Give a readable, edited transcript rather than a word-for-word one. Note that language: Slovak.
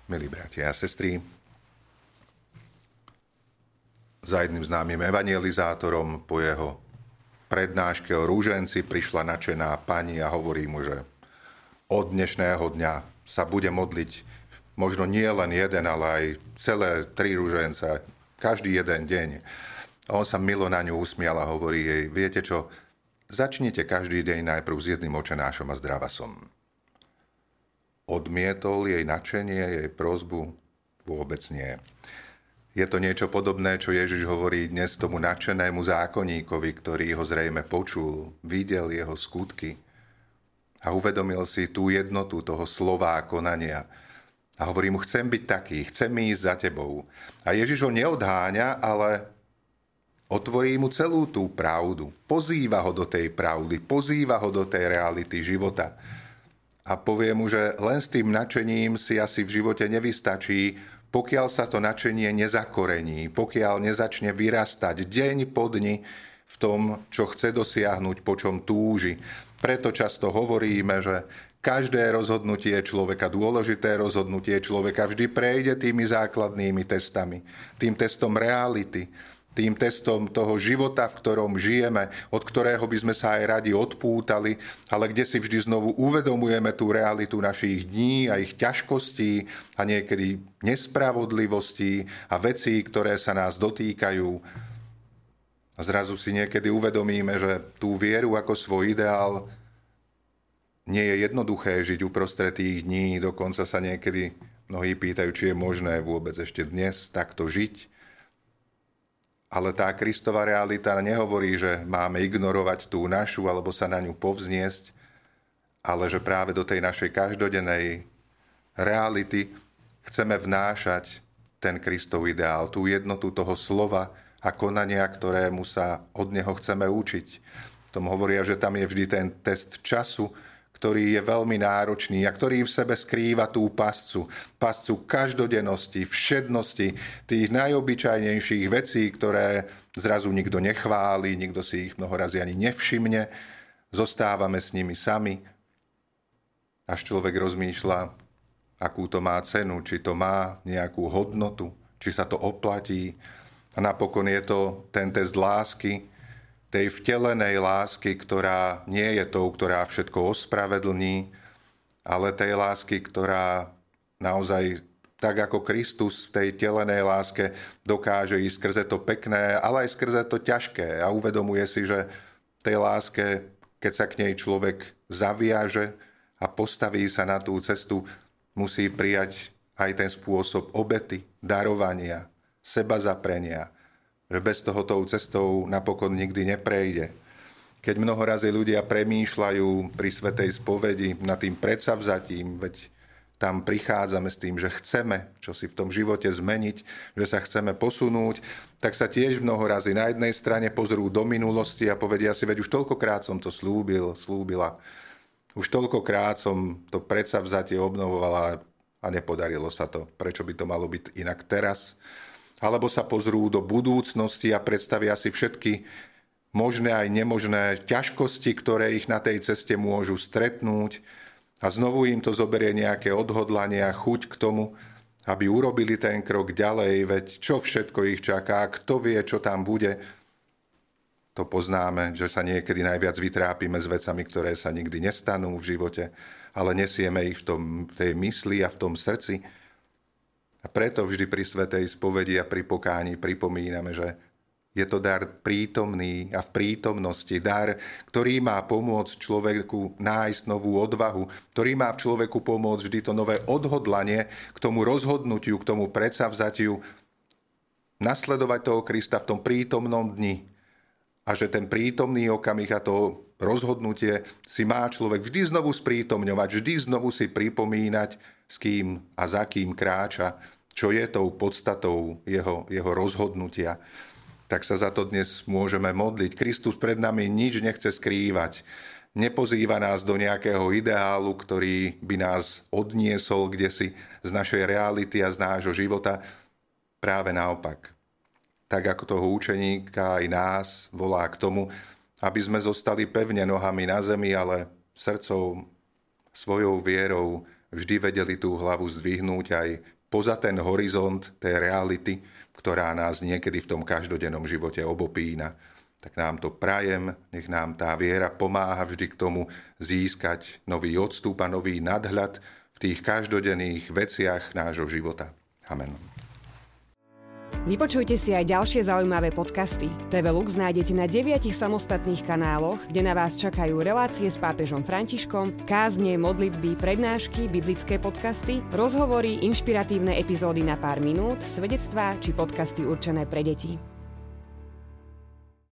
Milí bratia a sestry, za jedným známym evangelizátorom po jeho prednáške o rúženci prišla nadšená pani a hovorí mu, že od dnešného dňa sa bude modliť možno nie len jeden, ale aj celé 3 rúžence, každý jeden deň. A on sa milo na ňu usmial a hovorí jej, viete čo, začnite každý deň najprv s jedným očenášom a zdravasom. Odmietol jej nadšenie, jej prosbu? Vôbec nie. Je to niečo podobné, čo Ježiš hovorí dnes tomu nadšenému zákonníkovi, ktorý ho zrejme počul, videl jeho skutky a uvedomil si tú jednotu toho slova a konania. A hovorí mu, chcem byť taký, chcem ísť za tebou. A Ježiš ho neodháňa, ale otvorí mu celú tú pravdu. Pozýva ho do tej pravdy, pozýva ho do tej reality života. A povie mu, že len s tým nadšením si asi v živote nevystačí, pokiaľ sa to nadšenie nezakorení, pokiaľ nezačne vyrastať deň po dni v tom, čo chce dosiahnuť, po čom túži. Preto často hovoríme, že každé rozhodnutie človeka, dôležité rozhodnutie človeka vždy prejde tými základnými testami, tým testom reality, tým testom toho života, v ktorom žijeme, od ktorého by sme sa aj radi odpútali, ale kde si vždy znovu uvedomujeme tú realitu našich dní a ich ťažkostí a niekedy nespravodlivostí a vecí, ktoré sa nás dotýkajú. A zrazu si niekedy uvedomíme, že tú vieru ako svoj ideál nie je jednoduché žiť uprostred tých dní, dokonca sa niekedy mnohí pýtajú, či je možné vôbec ešte dnes takto žiť. Ale tá Kristova realita nehovorí, že máme ignorovať tú našu alebo sa na ňu povzniesť, ale že práve do tej našej každodennej reality chceme vnášať ten Kristov ideál, tú jednotu toho slova a konania, ktorému sa od neho chceme učiť. Tom hovoria, že tam je vždy ten test času, ktorý je veľmi náročný a ktorý v sebe skrýva tú pascu každodennosti, všednosti, tých najobyčajnejších vecí, ktoré zrazu nikto nechváli, nikto si ich mnohorazí ani nevšimne, zostávame s nimi sami. Až človek rozmýšľa, akú to má cenu, či to má nejakú hodnotu, či sa to oplatí. A napokon je to ten test lásky, tej vtelenej lásky, ktorá nie je tou, ktorá všetko ospravedlní, ale tej lásky, ktorá naozaj, tak ako Kristus v tej telenej láske dokáže ísť skrze to pekné, ale aj skrze to ťažké a uvedomuje si, že v tej láske, keď sa k nej človek zaviaže a postaví sa na tú cestu, musí prijať aj ten spôsob obety, darovania, sebazaprenia, že bez toho tou cestou napokon nikdy neprejde. Keď mnohorazí ľudia premýšľajú pri svätej spovedi nad tým predsavzatím, veď tam prichádzame s tým, že chceme čo si v tom živote zmeniť, že sa chceme posunúť, tak sa tiež mnohorazí na jednej strane pozrú do minulosti a povedia si, veď už toľkokrát som to slúbila, už toľkokrát som to predsavzatie obnovovala a nepodarilo sa to. Prečo by to malo byť inak teraz? Alebo sa pozrú do budúcnosti a predstavia si všetky možné aj nemožné ťažkosti, ktoré ich na tej ceste môžu stretnúť a znovu im to zoberie nejaké odhodlanie a chuť k tomu, aby urobili ten krok ďalej, veď čo všetko ich čaká, kto vie, čo tam bude. To poznáme, že sa niekedy najviac vytrápime s vecami, ktoré sa nikdy nestanú v živote, ale nesieme ich v tej mysli a v tom srdci. A preto vždy pri svätej spovedi a pri pokáni pripomíname, že je to dar prítomný a v prítomnosti, dar, ktorý má pomôcť človeku nájsť novú odvahu, ktorý má v človeku pomôcť vždy to nové odhodlanie k tomu rozhodnutiu, k tomu predsavzatiu, nasledovať toho Krista v tom prítomnom dni. A že ten prítomný okamih a to rozhodnutie si má človek vždy znovu sprítomňovať, vždy znovu si pripomínať, s kým a za kým kráča, čo je tou podstatou jeho rozhodnutia. Tak sa za to dnes môžeme modliť. Kristus pred nami nič nechce skrývať. Nepozýva nás do nejakého ideálu, ktorý by nás odniesol kdesi z našej reality a z nášho života. Práve naopak. Tak ako toho učeníka aj nás volá k tomu, aby sme zostali pevne nohami na zemi, ale srdcom, svojou vierou vždy vedeli tú hlavu zdvihnúť aj poza ten horizont tej reality, ktorá nás niekedy v tom každodennom živote obopína. Tak nám to prajem, nech nám tá viera pomáha vždy k tomu získať nový odstup a nový nadhľad v tých každodenných veciach nášho života. Amen. Vypočujte si aj ďalšie zaujímavé podcasty. TV Lux nájdete na 9 samostatných kanáloch, kde na vás čakajú relácie s pápežom Františkom, kázne, modlitby, prednášky, biblické podcasty, rozhovory, inšpiratívne epizódy na pár minút, svedectvá či podcasty určené pre deti.